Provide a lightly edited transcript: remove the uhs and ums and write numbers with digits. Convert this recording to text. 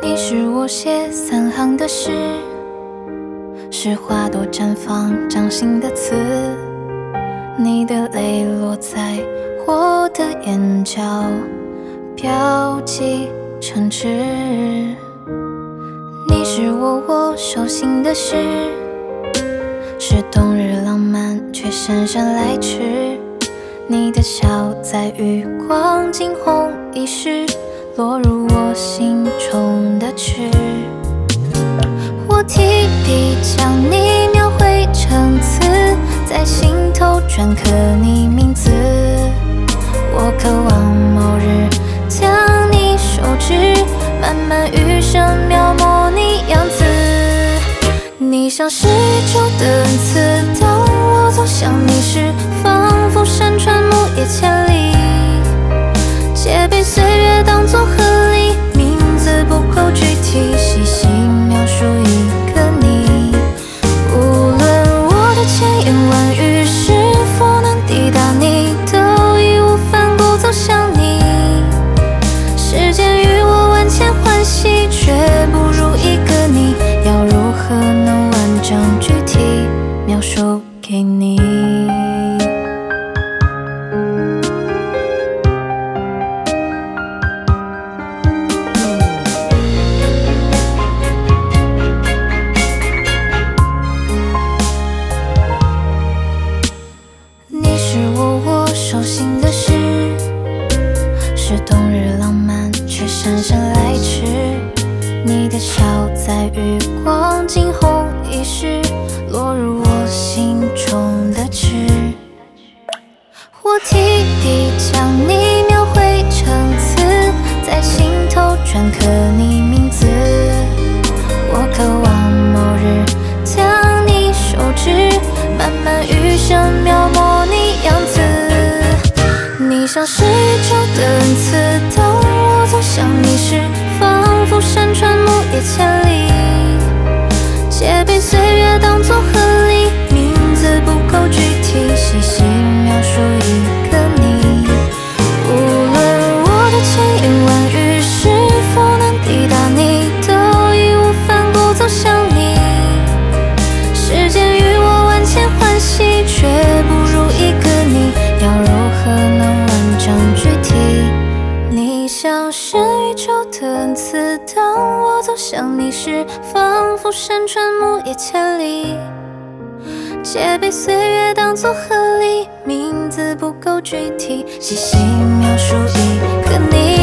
你是我写3行的诗，是花朵绽放掌心的刺。你的泪落在我的眼角，飘起成枝。你是我握手心的诗，是冬日浪漫却姗姗来迟。你的笑在余光惊鸿一时，落入我心中的痴。我提笔将你描绘成词，在心头篆刻你名字。我渴望某日将你手指慢慢余生描摹你样子。你像是宇宙的恩赐，当我走向你时，仿佛山川牧野千里。借杯岁月当作合理，名字不够具体，细细描述一个你。无论我的千言万语是否能抵达你，都义无反顾走向你。世间与我万千欢喜，却不如一个你。要如何能完整具体描述给你？你是我握手心的诗，是冬日浪漫却姗姗来迟。你的笑在余光惊鸿一时，落入我心中的痴。我提笔将你描绘成词，在心头篆刻你名字。我渴望某日将你手指慢慢余生描摹你样子。你像是宇宙的恩赐，当我走向你时，仿佛山川牧野千里。借杯岁月当作合理，名字不够具体，细细描述一个你。无论我的千言万语是否能抵达你，都义无反顾走向你。世间与我万千欢喜，却不如一个你。要如何能完整具体？你像是宇宙的恩赐，当我走向你时，仿佛山川牧野千里。借杯岁月当作合理，名字不够具体，细细描述一个你。